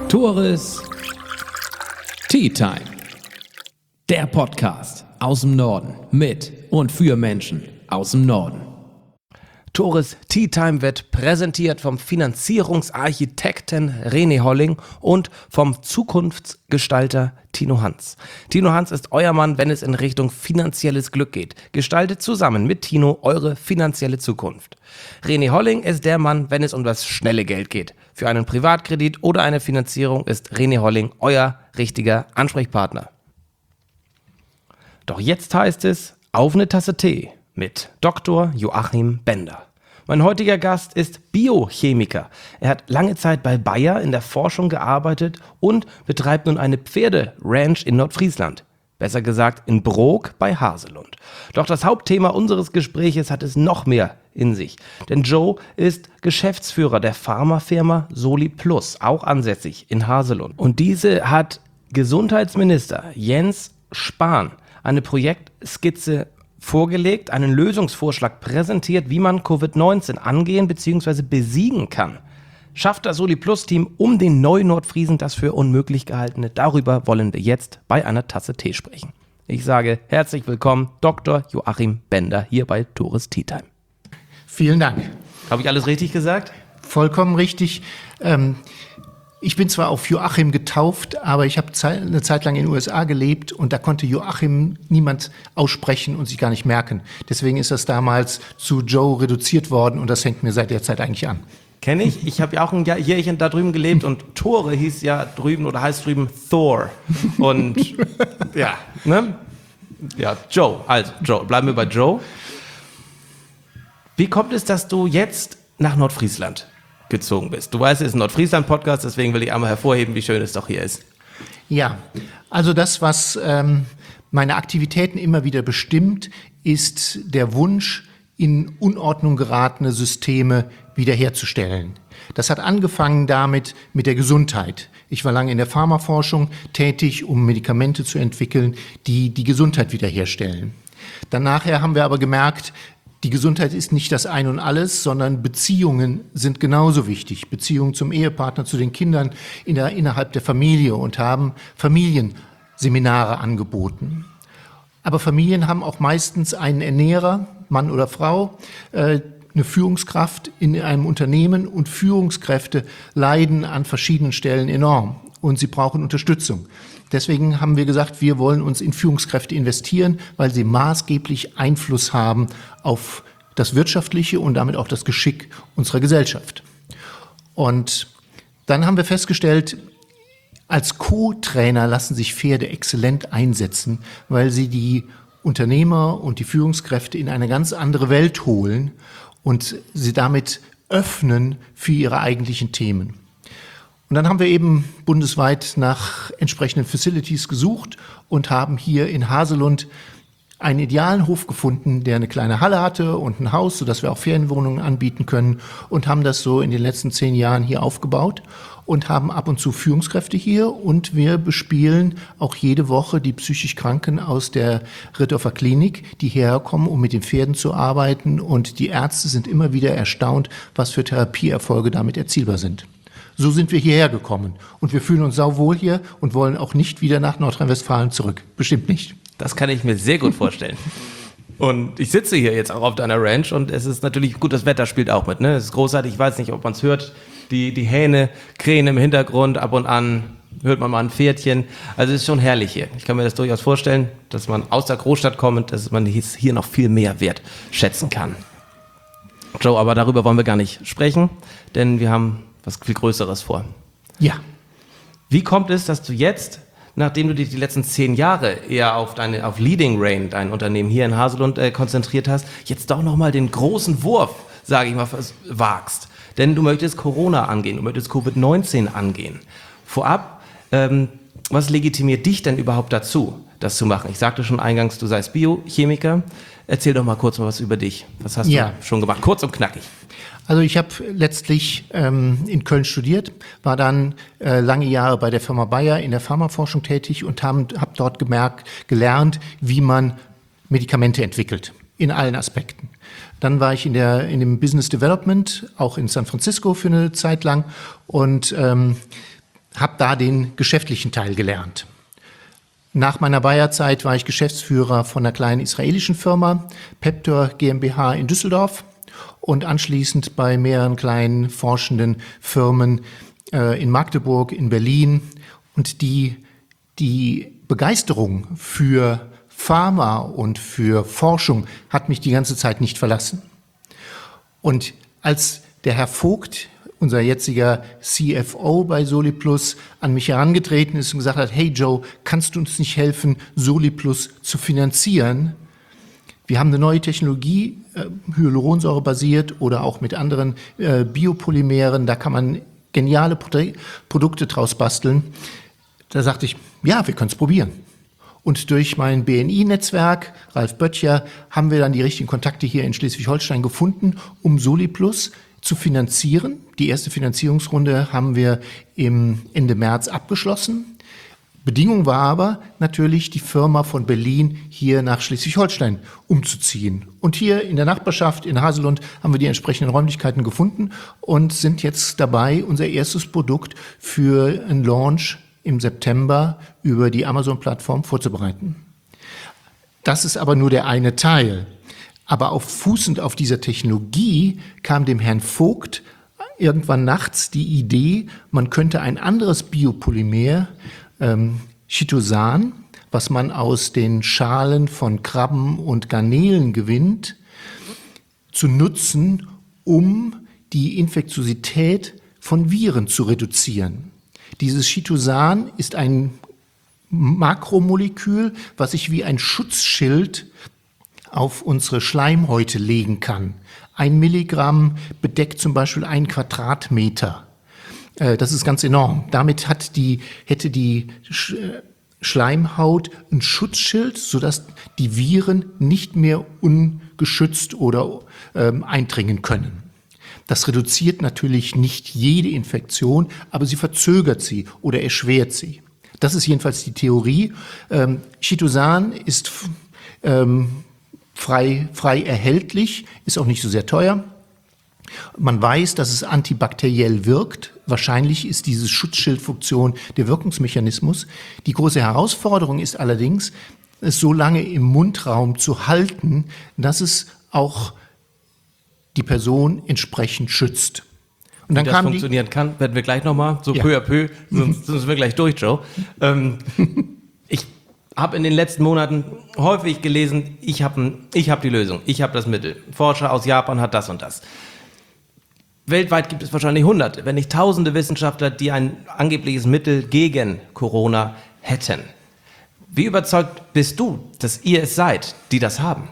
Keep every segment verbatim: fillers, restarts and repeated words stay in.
Tores Tea Time. Der Podcast aus dem Norden mit und für Menschen aus dem Norden. Tores Tea Time wird präsentiert vom Finanzierungsarchitekten René Holling und vom Zukunftsgestalter Tino Hans. Tino Hans ist euer Mann, wenn es in Richtung finanzielles Glück geht. Gestaltet zusammen mit Tino eure finanzielle Zukunft. René Holling ist der Mann, wenn es um das schnelle Geld geht. Für einen Privatkredit oder eine Finanzierung ist René Holling euer richtiger Ansprechpartner. Doch jetzt heißt es, auf eine Tasse Tee mit Doktor Joachim Bender. Mein heutiger Gast ist Biochemiker. Er hat lange Zeit bei Bayer in der Forschung gearbeitet und betreibt nun eine Pferderanch in Nordfriesland. Besser gesagt in Brok bei Haselund. Doch das Hauptthema unseres Gespräches hat es noch mehr in sich. Denn Joe ist Geschäftsführer der Pharmafirma Soli Plus, auch ansässig in Haselund. Und diese hat Gesundheitsminister Jens Spahn eine Projektskizze vorgelegt, einen Lösungsvorschlag präsentiert, wie man Covid neunzehn angehen bzw. besiegen kann. Schafft das Soli Plus Team um den Neu-Nordfriesen das für unmöglich gehaltene? Darüber wollen wir jetzt bei einer Tasse Tee sprechen. Ich sage herzlich willkommen, Doktor Joachim Bender, hier bei Tores Tea Time. Vielen Dank. Habe ich alles richtig gesagt? Vollkommen richtig. Ähm, ich bin zwar auf Joachim getauft, aber ich habe eine Zeit lang in den U S A gelebt und da konnte Joachim niemand aussprechen und sich gar nicht merken. Deswegen ist das damals zu Joe reduziert worden und das hängt mir seit der Zeit eigentlich an. Kenne ich. Ich habe ja auch ein Jährchen da drüben gelebt und Tore hieß ja drüben oder heißt drüben Thor. Und ja, ne? Ja, Joe. Also Joe. Bleiben wir bei Joe. Wie kommt es, dass du jetzt nach Nordfriesland gezogen bist? Du weißt, es ist ein Nordfriesland-Podcast, deswegen will ich einmal hervorheben, wie schön es doch hier ist. Ja, also das, was ähm, meine Aktivitäten immer wieder bestimmt, ist der Wunsch, in Unordnung geratene Systeme wiederherzustellen. Das hat angefangen damit mit der Gesundheit. Ich war lange in der Pharmaforschung tätig, um Medikamente zu entwickeln, die die Gesundheit wiederherstellen. Dann nachher haben wir aber gemerkt, die Gesundheit ist nicht das Ein und Alles, sondern Beziehungen sind genauso wichtig. Beziehungen zum Ehepartner, zu den Kindern in der, innerhalb der Familie und haben Familienseminare angeboten. Aber Familien haben auch meistens einen Ernährer, Mann oder Frau, äh, eine Führungskraft in einem Unternehmen und Führungskräfte leiden an verschiedenen Stellen enorm und sie brauchen Unterstützung. Deswegen haben wir gesagt, wir wollen uns in Führungskräfte investieren, weil sie maßgeblich Einfluss haben auf das Wirtschaftliche und damit auch das Geschick unserer Gesellschaft. Und dann haben wir festgestellt, als Co-Trainer lassen sich Pferde exzellent einsetzen, weil sie die Unternehmer und die Führungskräfte in eine ganz andere Welt holen und sie damit öffnen für ihre eigentlichen Themen. Und dann haben wir eben bundesweit nach entsprechenden Facilities gesucht und haben hier in Haselund einen idealen Hof gefunden, der eine kleine Halle hatte und ein Haus, sodass wir auch Ferienwohnungen anbieten können und haben das so in den letzten zehn Jahren hier aufgebaut und haben ab und zu Führungskräfte hier und wir bespielen auch jede Woche die psychisch Kranken aus der Rittorfer Klinik, die hierher kommen, um mit den Pferden zu arbeiten und die Ärzte sind immer wieder erstaunt, was für Therapieerfolge damit erzielbar sind. So sind wir hierher gekommen und wir fühlen uns sauwohl hier und wollen auch nicht wieder nach Nordrhein-Westfalen zurück. Bestimmt nicht. Das kann ich mir sehr gut vorstellen. Und ich sitze hier jetzt auch auf deiner Ranch und es ist natürlich gut, das Wetter spielt auch mit. Ne? Es ist großartig, ich weiß nicht, ob man es hört, die, die Hähne krähen im Hintergrund, ab und an hört man mal ein Pferdchen. Also es ist schon herrlich hier. Ich kann mir das durchaus vorstellen, dass man aus der Großstadt kommt, dass man hier noch viel mehr Wert schätzen kann. Joe, aber darüber wollen wir gar nicht sprechen, denn wir haben was viel Größeres vor. Ja. Wie kommt es, dass du jetzt, nachdem du dich die letzten zehn Jahre eher auf deine, auf Leading Rain, dein Unternehmen hier in Haselund, äh, konzentriert hast, jetzt doch nochmal den großen Wurf, sage ich mal, wagst? Denn du möchtest Corona angehen, du möchtest Covid neunzehn angehen. Vorab, ähm, was legitimiert dich denn überhaupt dazu, das zu machen? Ich sagte schon eingangs, du seist Biochemiker. Erzähl doch mal kurz was über dich. Was hast ja. du schon gemacht? Kurz und knackig. Also ich habe letztlich ähm, in Köln studiert, war dann äh, lange Jahre bei der Firma Bayer in der Pharmaforschung tätig und habe hab dort gemerkt, gelernt, wie man Medikamente entwickelt, in allen Aspekten. Dann war ich in, der, in dem Business Development, auch in San Francisco für eine Zeit lang und ähm, habe da den geschäftlichen Teil gelernt. Nach meiner Bayer-Zeit war ich Geschäftsführer von einer kleinen israelischen Firma, Peptor GmbH in Düsseldorf, und anschließend bei mehreren kleinen forschenden Firmen äh, in Magdeburg, in Berlin. Und die, die Begeisterung für Pharma und für Forschung hat mich die ganze Zeit nicht verlassen. Und als der Herr Vogt, unser jetziger C F O bei Soliplus, an mich herangetreten ist und gesagt hat, hey Joe, kannst du uns nicht helfen, Soliplus zu finanzieren? Wir haben eine neue Technologie, äh, Hyaluronsäure basiert oder auch mit anderen äh, Biopolymeren, da kann man geniale Pro- Produkte draus basteln. Da sagte ich, ja, wir können es probieren. Und durch mein B N I-Netzwerk, Ralf Böttcher, haben wir dann die richtigen Kontakte hier in Schleswig-Holstein gefunden, um Soliplus zu finanzieren. Die erste Finanzierungsrunde haben wir im Ende März abgeschlossen. Bedingung war aber natürlich, die Firma von Berlin hier nach Schleswig-Holstein umzuziehen. Und hier in der Nachbarschaft in Haselund haben wir die entsprechenden Räumlichkeiten gefunden und sind jetzt dabei, unser erstes Produkt für einen Launch im September über die Amazon-Plattform vorzubereiten. Das ist aber nur der eine Teil. Aber auf fußend auf dieser Technologie kam dem Herrn Vogt irgendwann nachts die Idee, man könnte ein anderes Biopolymer, ähm, Chitosan, was man aus den Schalen von Krabben und Garnelen gewinnt, zu nutzen, um die Infektiosität von Viren zu reduzieren. Dieses Chitosan ist ein Makromolekül, was sich wie ein Schutzschild auf unsere Schleimhäute legen kann. Ein Milligramm bedeckt zum Beispiel einen Quadratmeter. Äh, das ist ganz enorm. Damit hat die, hätte die Sch- Schleimhaut ein Schutzschild, sodass die Viren nicht mehr ungeschützt oder ähm, eindringen können. Das reduziert natürlich nicht jede Infektion, aber sie verzögert sie oder erschwert sie. Das ist jedenfalls die Theorie. Ähm, Chitosan ist ähm, frei, frei erhältlich, ist auch nicht so sehr teuer. Man weiß, dass es antibakteriell wirkt. Wahrscheinlich ist diese Schutzschildfunktion der Wirkungsmechanismus. Die große Herausforderung ist allerdings, es so lange im Mundraum zu halten, dass es auch die Person entsprechend schützt. Und dann Wie das kam funktionieren die, kann, werden wir gleich nochmal, so Ja. peu à peu, sonst sind wir gleich durch, Joe. Ähm, ich habe in den letzten Monaten häufig gelesen, ich habe ich hab die Lösung, ich habe das Mittel. Forscher aus Japan hat das und das. Weltweit gibt es wahrscheinlich Hunderte, wenn nicht Tausende Wissenschaftler, die ein angebliches Mittel gegen Corona hätten. Wie überzeugt bist du, dass ihr es seid, die das haben?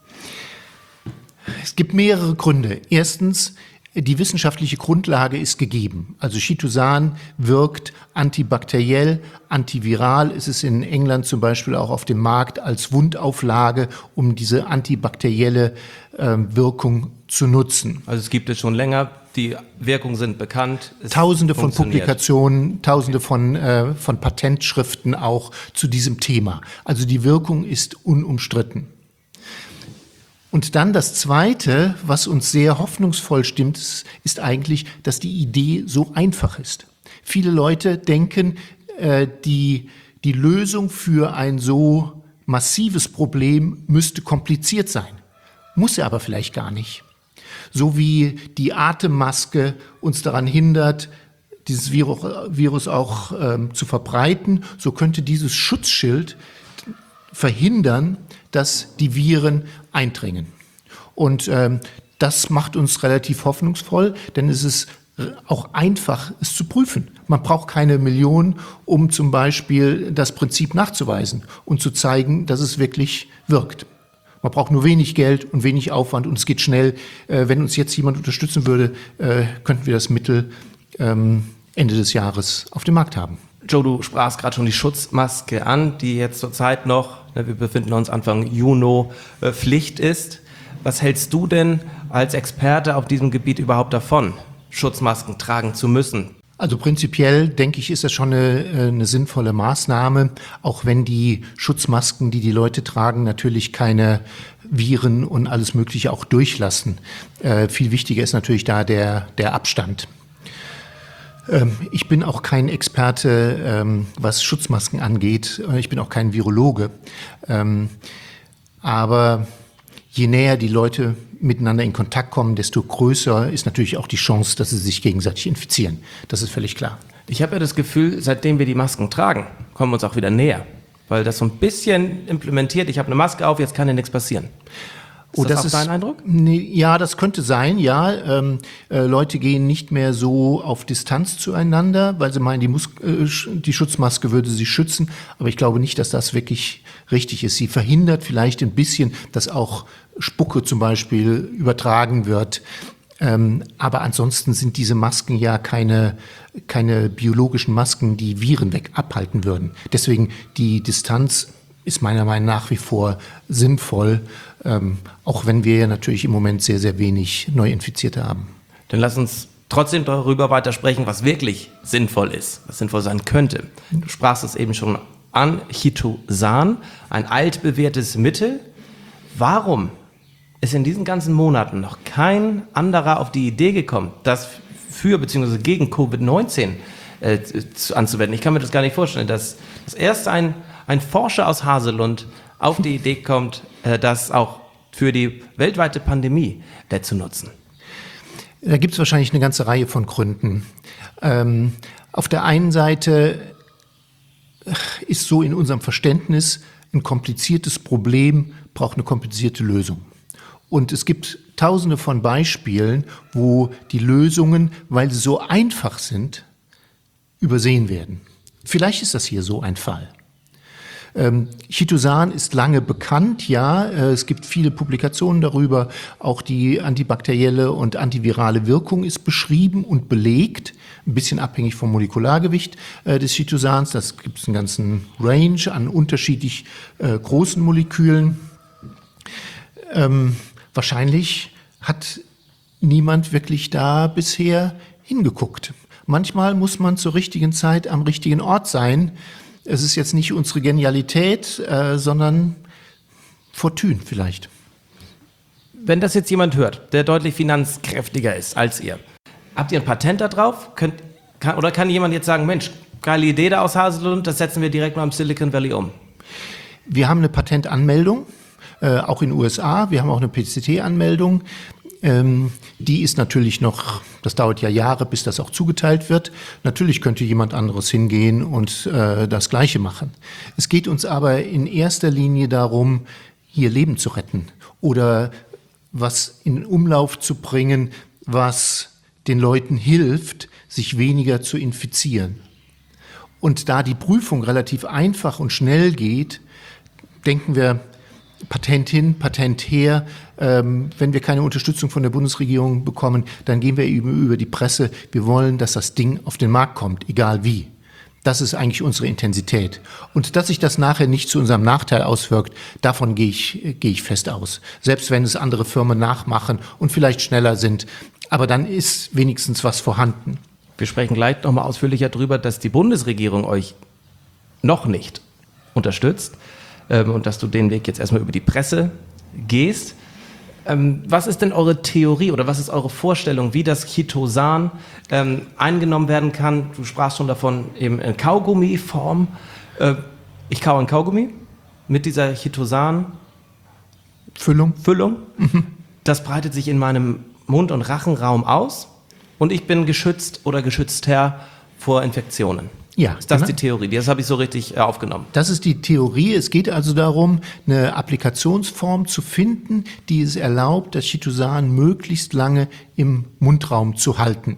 Es gibt mehrere Gründe. Erstens, die wissenschaftliche Grundlage ist gegeben. Also Chitosan wirkt antibakteriell, antiviral. Es ist in England zum Beispiel auch auf dem Markt als Wundauflage, um diese antibakterielle äh, Wirkung zu nutzen. Also es gibt es schon länger, die Wirkungen sind bekannt. Es Tausende von funktioniert. Publikationen, Tausende von, äh, von Patentschriften auch zu diesem Thema. Also die Wirkung ist unumstritten. Und dann das Zweite, was uns sehr hoffnungsvoll stimmt, ist, ist eigentlich, dass die Idee so einfach ist. Viele Leute denken, äh, die, die Lösung für ein so massives Problem müsste kompliziert sein. Muss sie aber vielleicht gar nicht. So wie die Atemmaske uns daran hindert, dieses Virus, Virus auch ähm, zu verbreiten, so könnte dieses Schutzschild verhindern, dass die Viren eindringen. Und ähm, das macht uns relativ hoffnungsvoll, denn es ist auch einfach, es zu prüfen. Man braucht keine Millionen, um zum Beispiel das Prinzip nachzuweisen und zu zeigen, dass es wirklich wirkt. Man braucht nur wenig Geld und wenig Aufwand und es geht schnell. Äh, wenn uns jetzt jemand unterstützen würde, äh, könnten wir das Mittel ähm, Ende des Jahres auf dem Markt haben. Joe, du sprachst gerade schon die Schutzmaske an, die jetzt zurzeit noch, wir befinden uns Anfang Juni, äh, Pflicht ist. Was hältst du denn als Experte auf diesem Gebiet überhaupt davon, Schutzmasken tragen zu müssen? Also prinzipiell, denke ich, ist das schon eine, eine sinnvolle Maßnahme, auch wenn die Schutzmasken, die die Leute tragen, natürlich keine Viren und alles Mögliche auch durchlassen. Äh, viel wichtiger ist natürlich da der, der Abstand. Ähm, ich bin auch kein Experte, ähm, was Schutzmasken angeht. Ich bin auch kein Virologe. Ähm, aber je näher die Leute miteinander in Kontakt kommen, desto größer ist natürlich auch die Chance, dass sie sich gegenseitig infizieren. Das ist völlig klar. Ich habe ja das Gefühl, seitdem wir die Masken tragen, kommen wir uns auch wieder näher. Weil das so ein bisschen implementiert, ich habe eine Maske auf, jetzt kann ja nichts passieren. Ist oh, das, das auch ist dein Eindruck? Nee, ja, das könnte sein, ja. Ähm, äh, Leute gehen nicht mehr so auf Distanz zueinander, weil sie meinen, die, Mus- äh, die Schutzmaske würde sie schützen. Aber ich glaube nicht, dass das wirklich richtig ist. Sie verhindert vielleicht ein bisschen, dass auch Spucke zum Beispiel übertragen wird. Ähm, aber ansonsten sind diese Masken ja keine, keine biologischen Masken, die Viren weg abhalten würden. Deswegen die Distanz ist meiner Meinung nach nach wie vor sinnvoll, ähm, auch wenn wir ja natürlich im Moment sehr, sehr wenig Neuinfizierte haben. Dann lass uns trotzdem darüber weiter sprechen, was wirklich sinnvoll ist, was sinnvoll sein könnte. Du sprachst es eben schon an, Chitosan, ein altbewährtes Mittel. Warum ist in diesen ganzen Monaten noch kein anderer auf die Idee gekommen, das für bzw. gegen Covid neunzehn äh, zu, anzuwenden? Ich kann mir das gar nicht vorstellen, dass das erste ein, ein Forscher aus Haselund auf die Idee kommt, äh, das auch für die weltweite Pandemie äh, zu nutzen. Da gibt es wahrscheinlich eine ganze Reihe von Gründen. Ähm, auf der einen Seite ist so in unserem Verständnis, ein kompliziertes Problem braucht eine komplizierte Lösung. Und es gibt tausende von Beispielen, wo die Lösungen, weil sie so einfach sind, übersehen werden. Vielleicht ist das hier so ein Fall. Ähm, Chitosan ist lange bekannt, ja, äh, es gibt viele Publikationen darüber, auch die antibakterielle und antivirale Wirkung ist beschrieben und belegt, ein bisschen abhängig vom Molekulargewicht äh, des Chitosans, das gibt es einen ganzen Range an unterschiedlich äh, großen Molekülen. Ähm, wahrscheinlich hat niemand wirklich da bisher hingeguckt. Manchmal muss man zur richtigen Zeit am richtigen Ort sein. Es ist jetzt nicht unsere Genialität, äh, sondern Fortune vielleicht. Wenn das jetzt jemand hört, der deutlich finanzkräftiger ist als ihr, habt ihr ein Patent da drauf? Könnt, kann, oder kann jemand jetzt sagen, Mensch, geile Idee da aus Haselund, das setzen wir direkt mal im Silicon Valley um? Wir haben eine Patentanmeldung, äh, auch in den U S A. Wir haben auch eine P C T-Anmeldung. Ähm, die ist natürlich noch, das dauert ja Jahre, bis das auch zugeteilt wird. Natürlich könnte jemand anderes hingehen und äh, das Gleiche machen. Es geht uns aber in erster Linie darum, hier Leben zu retten oder was in Umlauf zu bringen, was den Leuten hilft, sich weniger zu infizieren. Und da die Prüfung relativ einfach und schnell geht, denken wir, Patent hin, Patent her. Ähm, wenn wir keine Unterstützung von der Bundesregierung bekommen, dann gehen wir eben über die Presse. Wir wollen, dass das Ding auf den Markt kommt, egal wie. Das ist eigentlich unsere Intensität. Und dass sich das nachher nicht zu unserem Nachteil auswirkt, davon gehe ich, gehe ich fest aus. Selbst wenn es andere Firmen nachmachen und vielleicht schneller sind. Aber dann ist wenigstens was vorhanden. Wir sprechen gleich nochmal ausführlicher darüber, dass die Bundesregierung euch noch nicht unterstützt. Und dass du den Weg jetzt erstmal über die Presse gehst. Ähm, was ist denn eure Theorie oder was ist eure Vorstellung, wie das Chitosan ähm, eingenommen werden kann? Du sprachst schon davon, eben in Kaugummiform. Äh, ich kaue ein Kaugummi mit dieser Chitosan-Füllung. Füllung. Mhm. Das breitet sich in meinem Mund- und Rachenraum aus und ich bin geschützt oder geschützter vor Infektionen. Ja, ist das genau. Die Theorie? Das habe ich so richtig äh, aufgenommen. Das ist die Theorie. Es geht also darum, eine Applikationsform zu finden, die es erlaubt, das Chitosan möglichst lange im Mundraum zu halten.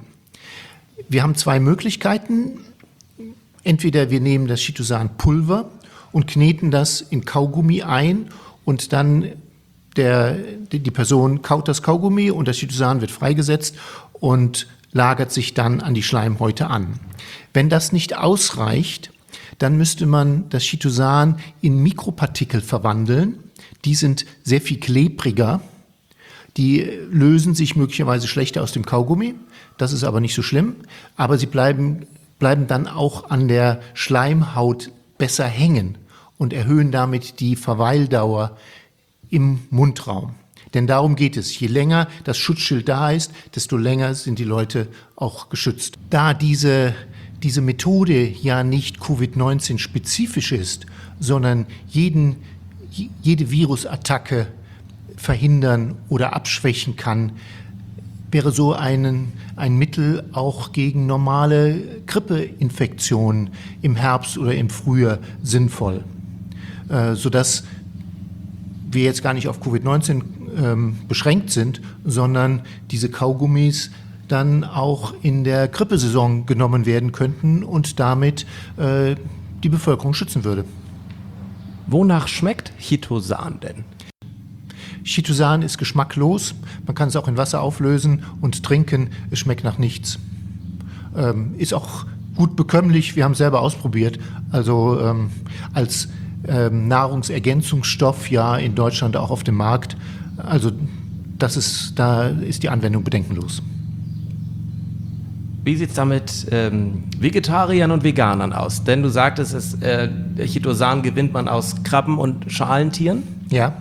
Wir haben zwei Möglichkeiten. Entweder wir nehmen das Chitosan-Pulver und kneten das in Kaugummi ein und dann der, die Person kaut das Kaugummi und das Chitosan wird freigesetzt und lagert sich dann an die Schleimhäute an. Wenn das nicht ausreicht, dann müsste man das Chitosan in Mikropartikel verwandeln. Die sind sehr viel klebriger. Die lösen sich möglicherweise schlechter aus dem Kaugummi. Das ist aber nicht so schlimm. Aber sie bleiben, bleiben dann auch an der Schleimhaut besser hängen und erhöhen damit die Verweildauer im Mundraum. Denn darum geht es. Je länger das Schutzschild da ist, desto länger sind die Leute auch geschützt. Da diese, diese Methode ja nicht Covid neunzehn spezifisch ist, sondern jeden, jede Virusattacke verhindern oder abschwächen kann, wäre so ein, ein Mittel auch gegen normale Grippeinfektionen im Herbst oder im Frühjahr sinnvoll. Äh, sodass wir jetzt gar nicht auf Covid neunzehn ähm, beschränkt sind, sondern diese Kaugummis dann auch in der Grippesaison genommen werden könnten und damit äh, die Bevölkerung schützen würde. Wonach schmeckt Chitosan denn? Chitosan ist geschmacklos. Man kann es auch in Wasser auflösen und trinken. Es schmeckt nach nichts. Ähm, ist auch gut bekömmlich. Wir haben es selber ausprobiert. Also ähm, als ähm, Nahrungsergänzungsstoff ja in Deutschland auch auf dem Markt. Also das ist, da ist die Anwendung bedenkenlos. Wie sieht es da mit ähm, Vegetariern und Veganern aus? Denn du sagtest, es, äh, Chitosan gewinnt man aus Krabben und Schalentieren. Ja.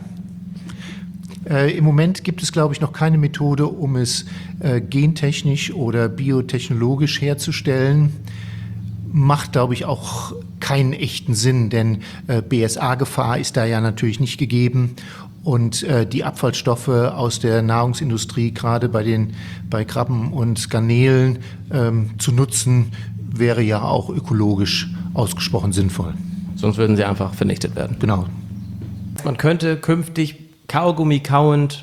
Äh, Im Moment gibt es, glaube ich, noch keine Methode, um es äh, gentechnisch oder biotechnologisch herzustellen. Macht, glaube ich, auch keinen echten Sinn, denn äh, B S A-Gefahr ist da ja natürlich nicht gegeben. Und äh, die Abfallstoffe aus der Nahrungsindustrie, gerade bei den bei Krabben und Garnelen, ähm, zu nutzen, wäre ja auch ökologisch ausgesprochen sinnvoll. Sonst würden sie einfach vernichtet werden. Genau. Man könnte künftig Kaugummi kauend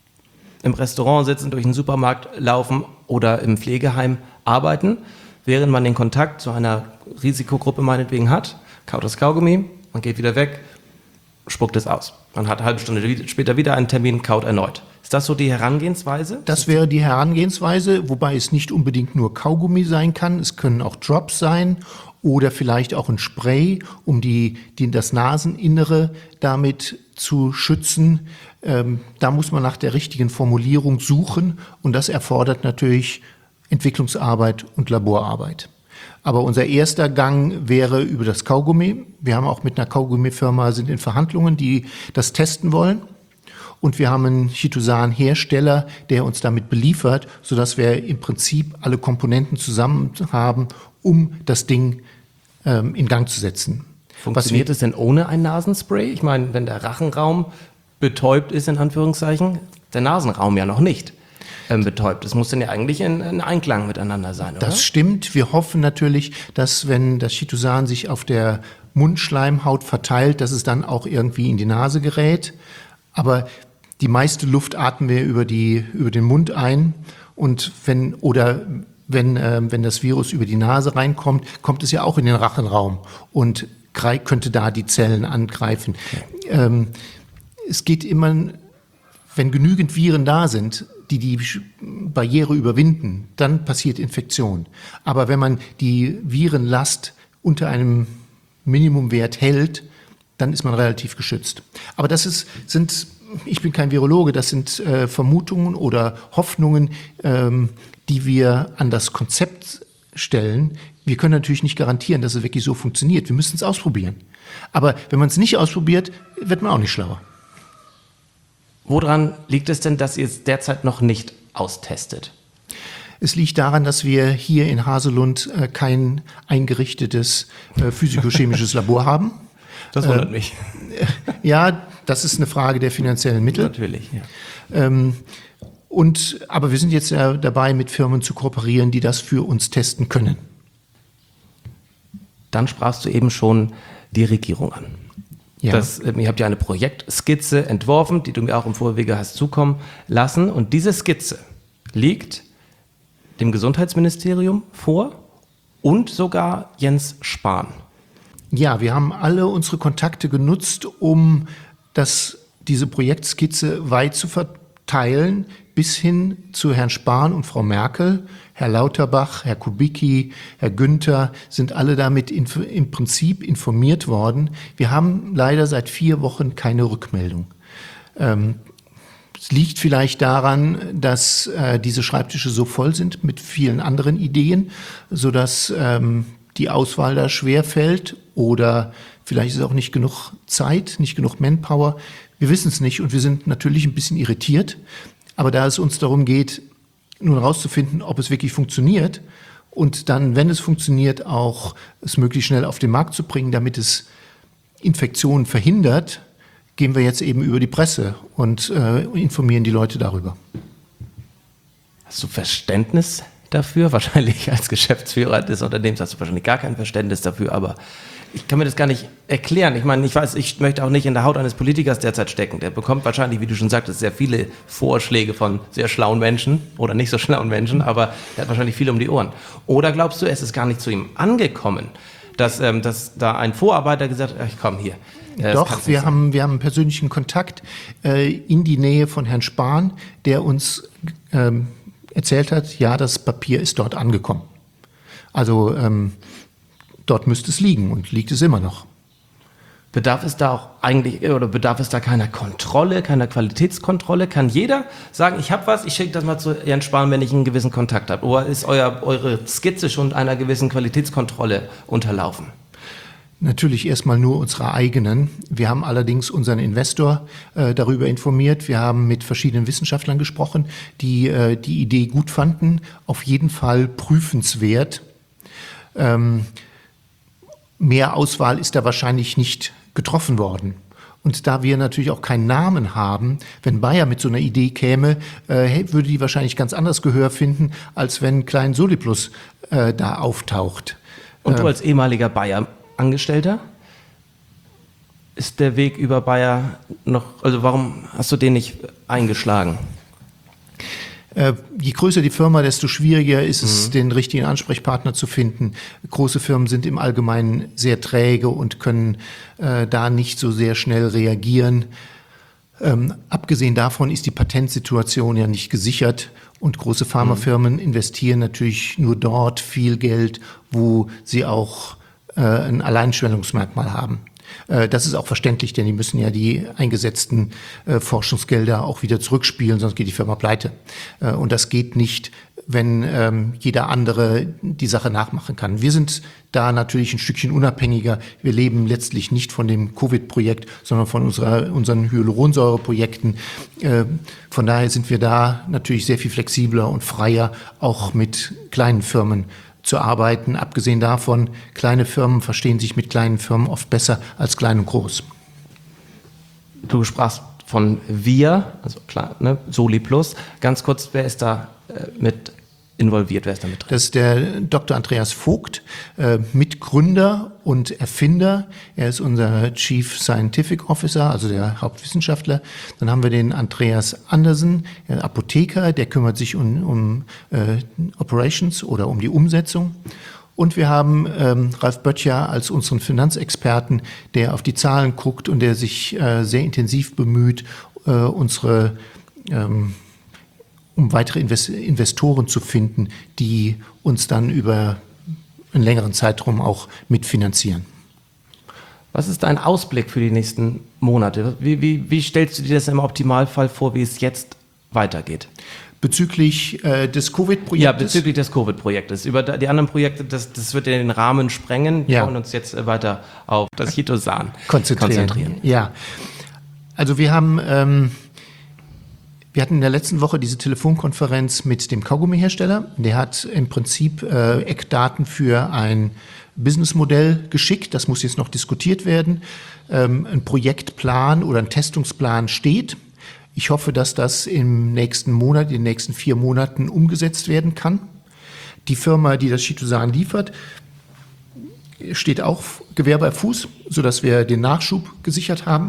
im Restaurant sitzen, durch den Supermarkt laufen oder im Pflegeheim arbeiten, während man den Kontakt zu einer Risikogruppe meinetwegen hat, kaut das Kaugummi, man geht wieder weg, spuckt es aus. Man hat eine halbe Stunde später wieder einen Termin, kaut erneut. Ist das so die Herangehensweise? Das wäre die Herangehensweise, wobei es nicht unbedingt nur Kaugummi sein kann. Es können auch Drops sein oder vielleicht auch ein Spray, um die, die, das Naseninnere damit zu schützen. Ähm, da muss man nach der richtigen Formulierung suchen und das erfordert natürlich Entwicklungsarbeit und Laborarbeit. Aber unser erster Gang wäre über das Kaugummi. Wir haben auch mit einer Kaugummifirma, sind in Verhandlungen, die das testen wollen. Und wir haben einen Chitosan-Hersteller, der uns damit beliefert, sodass wir im Prinzip alle Komponenten zusammen haben, um das Ding ähm, in Gang zu setzen. Funktioniert es denn ohne ein Nasenspray? Ich meine, wenn der Rachenraum betäubt ist, in Anführungszeichen, der Nasenraum ja noch nicht ähm, betäubt. Das muss dann ja eigentlich in, in Einklang miteinander sein, oder? Das stimmt. Wir hoffen natürlich, dass wenn das Chitosan sich auf der Mundschleimhaut verteilt, dass es dann auch irgendwie in die Nase gerät. Aber die meiste Luft atmen wir über, die, über den Mund ein und wenn, oder wenn, äh, wenn das Virus über die Nase reinkommt, kommt es ja auch in den Rachenraum und könnte da die Zellen angreifen. Okay. Ähm, es geht immer, wenn genügend Viren da sind, die die Barriere überwinden, dann passiert Infektion. Aber wenn man die Virenlast unter einem Minimumwert hält, dann ist man relativ geschützt. Aber das ist, sind, ich bin kein Virologe, das sind äh, Vermutungen oder Hoffnungen, ähm, die wir an das Konzept stellen. Wir können natürlich nicht garantieren, dass es wirklich so funktioniert. Wir müssen es ausprobieren. Aber wenn man es nicht ausprobiert, wird man auch nicht schlauer. Woran liegt es denn, dass ihr es derzeit noch nicht austestet? Es liegt daran, dass wir hier in Haselund äh, kein eingerichtetes äh, physikochemisches Labor haben. Das wundert äh, mich. Ja, das ist eine Frage der finanziellen Mittel. Natürlich, ja. Ähm, und, aber wir sind jetzt ja dabei, mit Firmen zu kooperieren, die das für uns testen können. Dann sprachst du eben schon die Regierung an. Ja. Das, ihr habt ja eine Projektskizze entworfen, die du mir auch im Vorwege hast zukommen lassen. Und diese Skizze liegt dem Gesundheitsministerium vor und sogar Jens Spahn. Ja, wir haben alle unsere Kontakte genutzt, um das, diese Projektskizze weit zu verteilen, bis hin zu Herrn Spahn und Frau Merkel. Herr Lauterbach, Herr Kubicki, Herr Günther sind alle damit in, im Prinzip informiert worden. Wir haben leider seit vier Wochen keine Rückmeldung. Ähm, es liegt vielleicht daran, dass äh, diese Schreibtische so voll sind mit vielen anderen Ideen, sodass ähm, die Auswahl da schwer fällt oder vielleicht ist auch nicht genug Zeit, nicht genug Manpower. Wir wissen es nicht und wir sind natürlich ein bisschen irritiert. Aber da es uns darum geht, nun herauszufinden, ob es wirklich funktioniert und dann, wenn es funktioniert, auch es möglichst schnell auf den Markt zu bringen, damit es Infektionen verhindert, gehen wir jetzt eben über die Presse und äh, informieren die Leute darüber. Hast du Verständnis dafür? Wahrscheinlich als Geschäftsführer des Unternehmens hast du wahrscheinlich gar kein Verständnis dafür, aber ich kann mir das gar nicht erklären. Ich meine, ich weiß, ich möchte auch nicht in der Haut eines Politikers derzeit stecken. Der bekommt wahrscheinlich, wie du schon sagtest, sehr viele Vorschläge von sehr schlauen Menschen oder nicht so schlauen Menschen, aber er hat wahrscheinlich viel um die Ohren. Oder glaubst du, es ist gar nicht zu ihm angekommen, dass, ähm, dass da ein Vorarbeiter gesagt hat, ich komme hier. Äh, Doch, wir haben, wir haben einen persönlichen Kontakt äh, in die Nähe von Herrn Spahn, der uns ähm, erzählt hat, ja, das Papier ist dort angekommen. Also ähm, dort müsste es liegen und liegt es immer noch. Bedarf es da auch eigentlich, oder bedarf es da keiner Kontrolle, keiner Qualitätskontrolle? Kann jeder sagen, ich habe was, ich schicke das mal zu Herrn Spahn, wenn ich einen gewissen Kontakt habe? Oder ist euer, eure Skizze schon einer gewissen Qualitätskontrolle unterlaufen? Natürlich erstmal nur unsere eigenen. Wir haben allerdings unseren Investor äh, darüber informiert. Wir haben mit verschiedenen Wissenschaftlern gesprochen, die äh, die Idee gut fanden. Auf jeden Fall prüfenswert. Ähm, mehr Auswahl ist da wahrscheinlich nicht getroffen worden. Und da wir natürlich auch keinen Namen haben, wenn Bayer mit so einer Idee käme, äh, würde die wahrscheinlich ganz anders Gehör finden, als wenn Klein Soliplus äh, da auftaucht. Und du als ehemaliger Bayer-Angestellter, ist der Weg über Bayer noch, also warum hast du den nicht eingeschlagen? Äh, je größer die Firma, desto schwieriger ist es, mhm. den richtigen Ansprechpartner zu finden. Große Firmen sind im Allgemeinen sehr träge und können äh, da nicht so sehr schnell reagieren. Ähm, abgesehen davon ist die Patentsituation ja nicht gesichert und große Pharmafirmen mhm. investieren natürlich nur dort viel Geld, wo sie auch äh, ein Alleinstellungsmerkmal haben. Das ist auch verständlich, denn die müssen ja die eingesetzten äh, Forschungsgelder auch wieder zurückspielen, sonst geht die Firma pleite. Äh, und das geht nicht, wenn ähm, jeder andere die Sache nachmachen kann. Wir sind da natürlich ein Stückchen unabhängiger. Wir leben letztlich nicht von dem Covid-Projekt, sondern von unserer, unseren Hyaluronsäure-Projekten. Äh, von daher sind wir da natürlich sehr viel flexibler und freier, auch mit kleinen Firmen zu arbeiten. Abgesehen davon, kleine Firmen verstehen sich mit kleinen Firmen oft besser als klein und groß. Du sprachst von wir, also klar, ne, Soliplus. Ganz kurz, wer ist da äh, mit involviert, wer ist da mit drin? Das ist der Doktor Andreas Vogt, äh, Mitgründer und Erfinder. Er ist unser Chief Scientific Officer, also der Hauptwissenschaftler. Dann haben wir den Andreas Andersen, der Apotheker, der kümmert sich um, um äh, Operations oder um die Umsetzung. Und wir haben ähm, Ralf Böttcher als unseren Finanzexperten, der auf die Zahlen guckt und der sich äh, sehr intensiv bemüht, äh, unsere ähm, um weitere Investoren zu finden, die uns dann über einen längeren Zeitraum auch mitfinanzieren. Was ist dein Ausblick für die nächsten Monate? Wie, wie, wie stellst du dir das im Optimalfall vor, wie es jetzt weitergeht? Bezüglich äh, des Covid-Projektes? Ja, bezüglich des Covid-Projektes. Über die anderen Projekte, das, das wird in den Rahmen sprengen. Wir ja. wollen uns jetzt weiter auf das Chitosan konzentrieren. konzentrieren. Ja, also wir haben... Ähm, Wir hatten in der letzten Woche diese Telefonkonferenz mit dem Kaugummihersteller. Der hat im Prinzip äh, Eckdaten für ein Businessmodell geschickt. Das muss jetzt noch diskutiert werden. Ähm, ein Projektplan oder ein Testungsplan steht. Ich hoffe, dass das im nächsten Monat, in den nächsten vier Monaten umgesetzt werden kann. Die Firma, die das Chitosan liefert, steht auch Gewehr bei Fuß, sodass wir den Nachschub gesichert haben.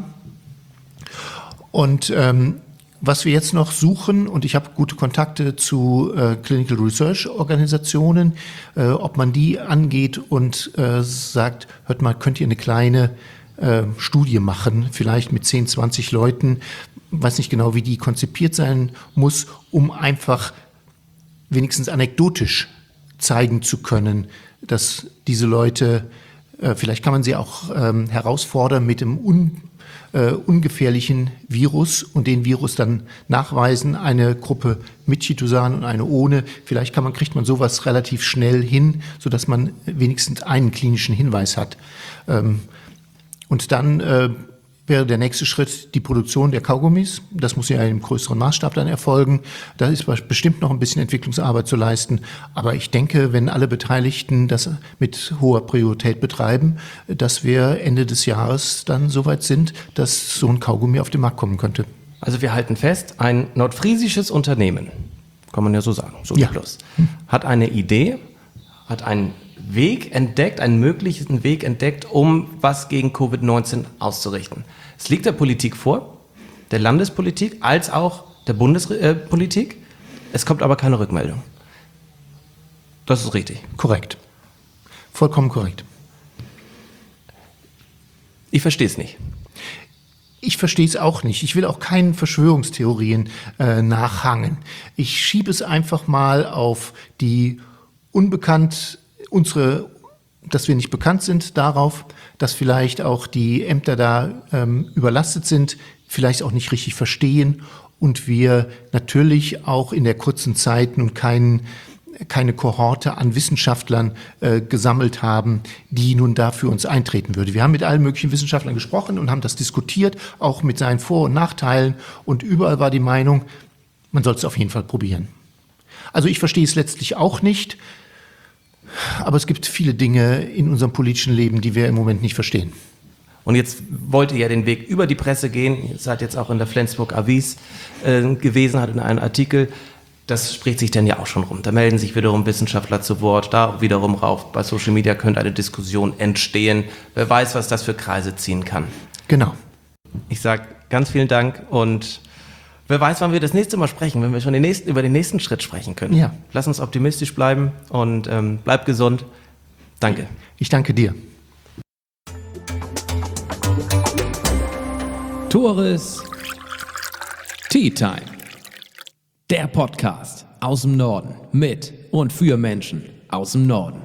Und ähm, was wir jetzt noch suchen, und ich habe gute Kontakte zu äh, Clinical Research Organisationen, äh, ob man die angeht und äh, sagt, hört mal, könnt ihr eine kleine äh, Studie machen, vielleicht mit zehn, zwanzig Leuten, weiß nicht genau, wie die konzipiert sein muss, um einfach wenigstens anekdotisch zeigen zu können, dass diese Leute, äh, vielleicht kann man sie auch ähm, herausfordern mit dem un Uh, ungefährlichen Virus und den Virus dann nachweisen, eine Gruppe mit Chitosan und eine ohne. Vielleicht kann man, kriegt man sowas relativ schnell hin, sodass man wenigstens einen klinischen Hinweis hat. Ähm, und dann äh, wäre der nächste Schritt die Produktion der Kaugummis. Das muss ja im größeren Maßstab dann erfolgen. Da ist bestimmt noch ein bisschen Entwicklungsarbeit zu leisten. Aber ich denke, wenn alle Beteiligten das mit hoher Priorität betreiben, dass wir Ende des Jahres dann soweit sind, dass so ein Kaugummi auf den Markt kommen könnte. Also wir halten fest, ein nordfriesisches Unternehmen, kann man ja so sagen, so Ja. plus, hat eine Idee, hat einen Weg entdeckt, einen möglichen Weg entdeckt, um was gegen Covid neunzehn auszurichten. Es liegt der Politik vor, der Landespolitik als auch der Bundespolitik. Es kommt aber keine Rückmeldung. Das ist richtig. Korrekt. Vollkommen korrekt. Ich verstehe es nicht. Ich verstehe es auch nicht. Ich will auch keinen Verschwörungstheorien äh, nachhangen. Ich schiebe es einfach mal auf die unbekannt, unsere, dass wir nicht bekannt sind, darauf, dass vielleicht auch die Ämter da ähm, überlastet sind, vielleicht auch nicht richtig verstehen und wir natürlich auch in der kurzen Zeit nun keinen keine Kohorte an Wissenschaftlern äh, gesammelt haben, die nun da für uns eintreten würde. Wir haben mit allen möglichen Wissenschaftlern gesprochen und haben das diskutiert, auch mit seinen Vor- und Nachteilen. Und überall war die Meinung, man soll es auf jeden Fall probieren. Also ich verstehe es letztlich auch nicht, aber es gibt viele Dinge in unserem politischen Leben, die wir im Moment nicht verstehen. Und jetzt wollt ihr ja den Weg über die Presse gehen. Ihr seid jetzt auch in der Flensburg Avis äh, gewesen, hat in einem Artikel. Das spricht sich dann ja auch schon rum. Da melden sich wiederum Wissenschaftler zu Wort, da wiederum rauf. Bei Social Media könnte eine Diskussion entstehen. Wer weiß, was das für Kreise ziehen kann. Genau. Ich sage ganz vielen Dank und wer weiß, wann wir das nächste Mal sprechen, wenn wir schon den nächsten, über den nächsten Schritt sprechen können. Ja. Lass uns optimistisch bleiben und ähm, bleib gesund. Danke. Ich danke dir. Tores Tea Time. Der Podcast aus dem Norden mit und für Menschen aus dem Norden.